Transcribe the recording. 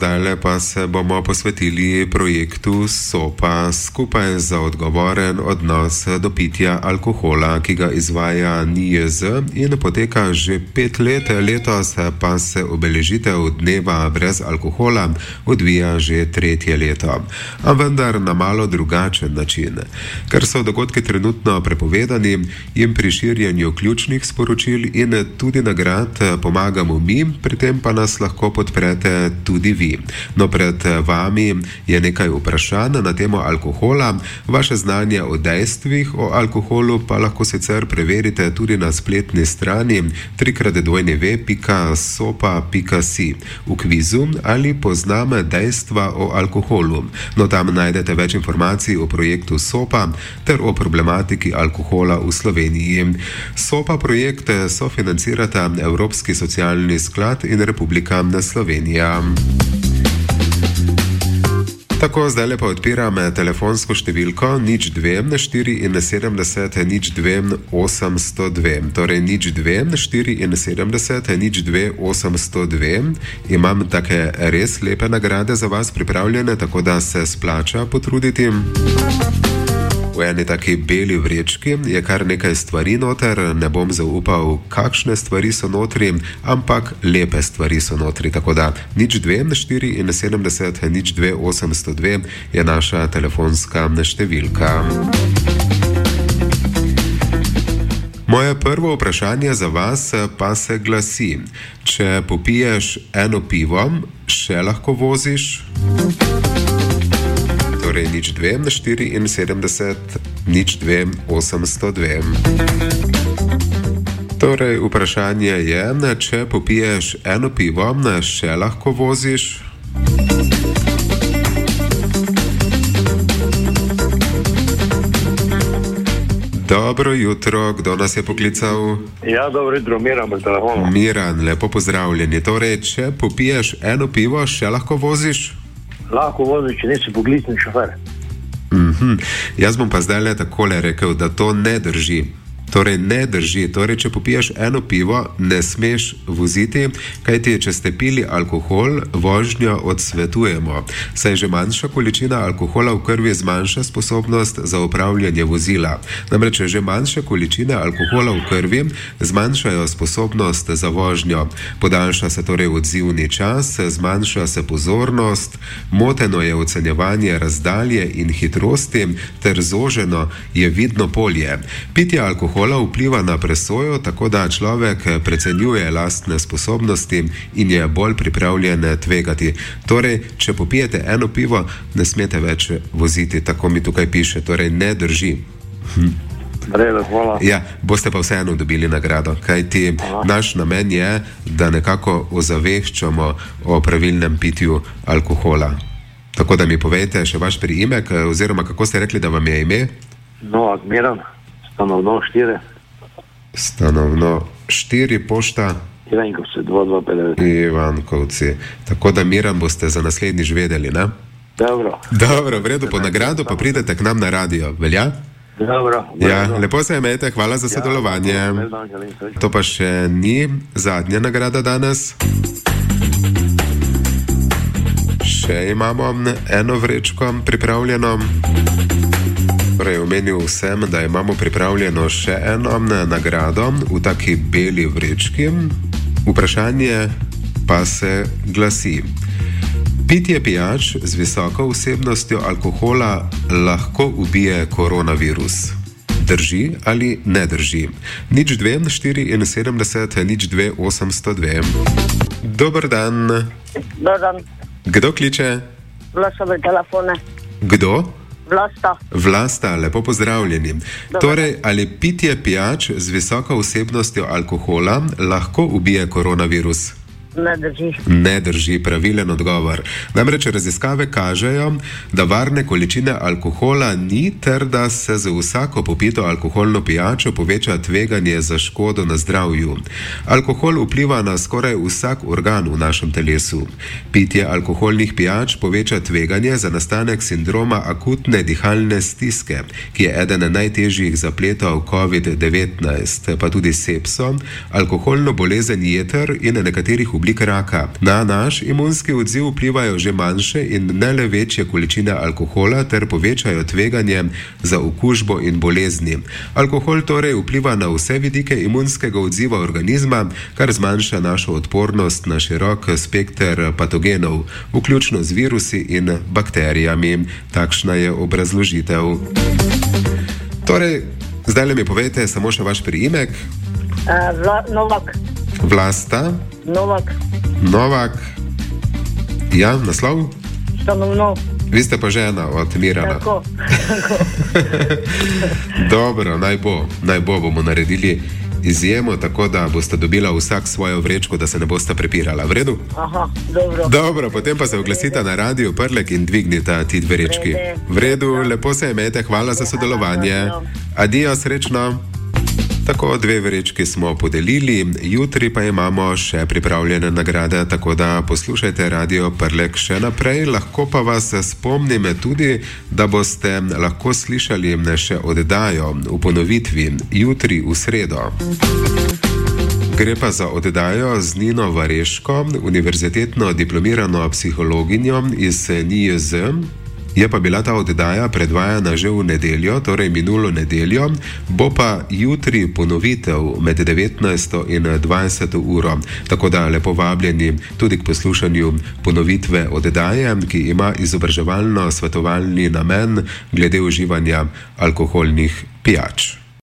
zdaj pa se bomo posvetili projektu SOPA, skupaj za odgovoren odnos do pitja alkohola, ki ga izvaja NIJZ in poteka že 5 let. Letos pa se obeležitev dneva brez alkohola odvija že 3. leto, a vendar na malo drugačen način. Ker so dogodki trenutno prepovedani, jim pri širjenju ključnih sporočil in tudi nagrad pomagamo mi, pri tem pa nas lahko podprete tudi vi. No, pred vami je nekaj vprašanj na temo alkohola. Vaše znanje o dejstvih o alkoholu pa lahko sicer preverite tudi na spletni strani www.sopa.si v kvizu ali poznam dejstva o alkoholu. No, tam najdete več informacij o projektu SOPA ter o problematiki alkohola v Sloveniji. SOPA projekt sofinancirata Evropski socialni sklad in Republika Slovenija. Tako, zdaj pa odpiram telefonsko številko 02 74 02 802. Torej 02 74 02 802. Imam take res lepe nagrade za vas pripravljene, tako da se splača potruditi. V eni taki beli vrečki je kar nekaj stvari noter, ne bom zaupal, kakšne stvari so notri, ampak lepe stvari so notri. Tako da 02 74 02 802 je naša telefonska številka. Moje prvo vprašanje za vas pa se glasi: če popiješ eno pivo, še lahko voziš? Torej 02 74 02 802. Torej vprašanje je, če popiješ eno pivo, še lahko voziš? Dobro jutro, kdo nas je poklical? Ja, dobro jutro, Miran po telefonu. Miran, lepo pozdravljeni. Torej, če popiješ eno pivo, še lahko voziš? Lahko voziš, če nisi poklicni šofer. Jaz bom pa zdaj takole rekel, da to ne drži. Torej, ne drži. Torej, če popiješ eno pivo, ne smeš voziti, kajti če ste pili alkohol, vožnjo odsvetujemo. Saj že manjša količina alkohola v krvi zmanjša sposobnost za upravljanje vozila. Namreč že manjše količine alkohola v krvi zmanjšajo sposobnost za vožnjo. Podaljša se torej odzivni čas, zmanjša se pozornost, moteno je ocenjevanje razdalje in hitrosti ter zoženo je vidno polje. Pitje alkohola vpliva na presojo, tako da človek precenjuje lastne sposobnosti in je bolj pripravljen tvegati. Torej, če popijete eno pivo, ne smete več voziti, tako mi tukaj piše. Torej, ne drži. Redo, hvala. Ja, boste pa vseeno dobili nagrado, kajti naš namen je, da nekako ozaveščamo o pravilnem pitju alkohola. Tako da mi povejte še vaš priimek, oziroma kako ste rekli, da vam je ime? No, Admiran. Stanovno 4. Stanovno 4, pošta? Ivankovci 2259. Ivankovci. Tako da, Miran, boste za naslednjič vedeli, ne? Dobro. Dobro, v redu, po nagrado pa pridete k nam na radio, velja? Dobro. Ja, lepo se imejte, hvala za sodelovanje. To pa še ni zadnja nagrada danes. Še imamo eno vrečko pripravljeno. Torej, omenil sem, da imamo pripravljeno še eno nagrado v taki beli vrečki. Vprašanje pa se glasi: pitje pijač z visoko vsebnostjo alkohola lahko ubije koronavirus. Drži ali ne drži? 02 74 02 802. Dober dan. Dobar dan. Kdo kliče? Vlasta v telefone. Kdo? Vlasta. Vlasta, lepo pozdravljeni. Torej, ali pitje pijač z visoko vsebnostjo alkohola lahko ubije koronavirus? Ne drži. Ne drži, pravilen odgovor. Namreč raziskave kažejo, da varne količine alkohola ni ter da se z vsako popito alkoholno pijačo poveča tveganje za škodo na zdravju. Alkohol vpliva na skoraj vsak organ v našem telesu. Pitje alkoholnih pijač poveča tveganje za nastanek sindroma akutne dihalne stiske, ki je eden najtežjih zapletov COVID-19, pa tudi sepso, alkoholno bolezen jeter in nekaterih oblik raka. Na naš imunski odziv vplivajo že manjše in ne le večje količine alkohola ter povečajo tveganje za okužbo in bolezni. Alkohol torej vpliva na vse vidike imunskega odziva organizma, kar zmanjša našo odpornost na širok spekter patogenov, vključno z virusi in bakterijami. Takšna je obrazložitev. Torej, zdaj le mi povejte samo še vaš priimek. Novak. Vlasta. Novak. Ja, naslov? Stanovno. Vi ste pa žena od Mirana. Tako. Dobro, naj bo, bomo naredili izjemo, tako da boste dobila vsak svojo vrečko, da se ne boste prepirala. V redu? Aha, dobro. Dobro, potem pa se oglasita na Radio Prlek in dvignita ti dve vrečki. V redu, lepo se imejte, hvala za sodelovanje. Adijo, srečno. Tako, dve vrečki smo podelili, jutri pa imamo še pripravljene nagrade, tako da poslušajte Radio Prlek še naprej. Lahko pa vas spomnim tudi, da boste lahko slišali še oddajo v ponovitvi jutri v sredo. Gre pa za oddajo z Nino Vareško, univerzitetno diplomirano psihologinjo iz NIJZ. Je pa bila ta oddaja predvajana že v nedeljo, torej minulo nedeljo, bo pa jutri ponovitev med 19. in 20. uro. Tako da lepo vabljeni tudi k poslušanju ponovitve oddaje, ki ima izobraževalno svetovalni namen glede uživanja alkoholnih pijač.